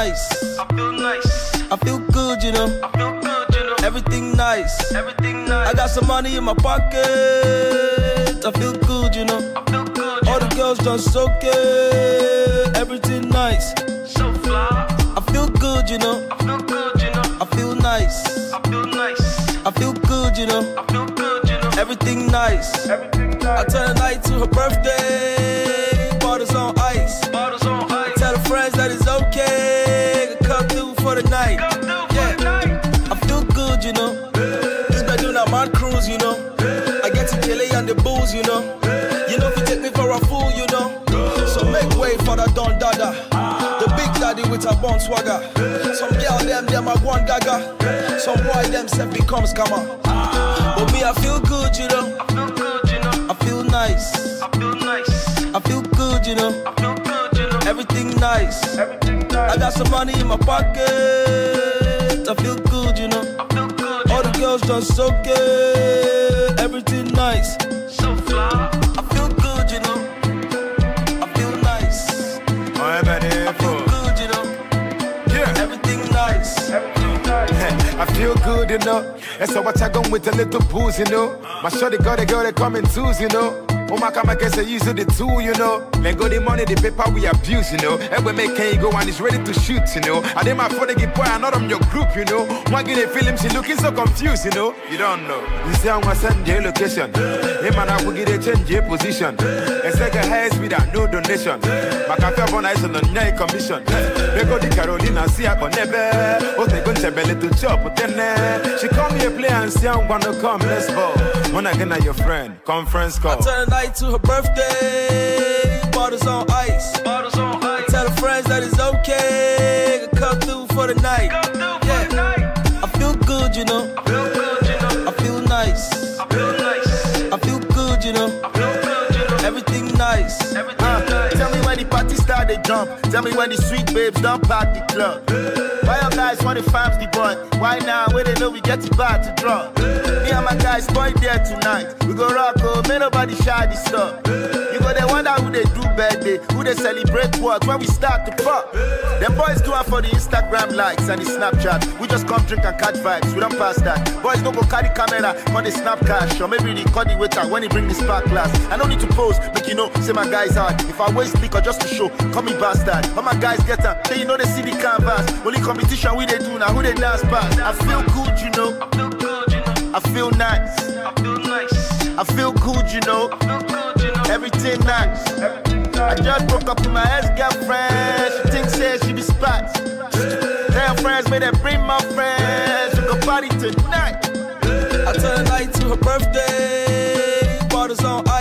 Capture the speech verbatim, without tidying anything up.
nice. I feel nice. I feel good, you know. I feel good, you know. Everything nice. Everything nice. I got some money in my pocket. I feel good, you know. I feel good. All the girls just okay. Everything nice. So fly. I feel good, you know. I feel good, you know. I feel nice. I feel nice. I feel good, you know. I feel good, you know. Everything nice. Everything nice. I turn the night to her birthday. Bottles on ice. Bottles on ice. Tell her friends that it's okay. Come through for the night. Come through Yeah. for the night. I feel good, you know. This guy doing a mad cruise, you know. I get to Kelly and the booze, you know. You know if you take me for a fool, you know. So make way for the Don Dada. The big daddy with a bone swagger. Some girl them, them a one gaga. Some boy them self become scammer. But me I feel good, you know. I feel good, you know. I feel nice. I feel nice. I feel good, you know. I feel good, you know. Everything nice. Everything nice. I got some money in my pocket. I feel good, you know. I feel good. All the girls just okay. Everything nice. So fly. I feel good, you know. I feel nice. I'm ready I feel for. good, you know. Yeah. Everything nice. Everything nice. I feel good, you know. That's how I go with a little booze, you know. My shorty got a girl that come in twos, you know. Oh my God, my guess I use the tool, you know. Let go the money, the paper we abuse, you know. And we make can you go and it's ready to shoot, you know. I did my phone to get boy, I'm not on your group, you know. One get a film, she looking so confused, you know. You don't know. You say I'm gonna send your location. Hey man, I will get a change your position. And second highest with a no donation. My cafe on ice on the night commission. They go to Carolina, see I can never. Oh, they go to belly to chop, but then she come here play and say I'm gonna come, let's go. When I get your friend, conference call. I turn the night to her birthday. Bottles on ice. Bottles on ice. Tell her friends that it's okay. Come through for the night. Come through Yeah. for the night. I feel good, you know. I feel good, you know. I feel nice. I feel nice. I feel good, you know. I feel good, you know. Everything nice. Everything Uh, nice. tell me when the party start, they jump. Tell me when the sweet babes don't pack the club. Why your guys want to farm the boy? Why now? When they know we get it bad to draw. Me and my guys boy there tonight. We go rock, oh, may nobody shy this stuff. You go they wonder who they do birthday, who they celebrate what when we start to pop. Them boys do it for the Instagram likes and the Snapchat. We just come drink and catch vibes. We don't pass that. Boys don't go carry camera when they snap cash, or maybe they call the waiter when he bring the spark glass. I don't need to pose, make you know, say my guys hard. If I waste liquor just to show, call me bastard. All my guys get up, say you know they see the canvas. Only competition we they do now, who they dance past. I feel good, you know. I feel good, you know. I feel nice. I feel nice. I feel good, you know. I feel good, you know. Everything nice. Everything I nice. just broke up with my ex-girlfriend. She thinks say she be spots. Tell friends, may they bring my friends. We go party tonight. I turn the night to her birthday. Bottles on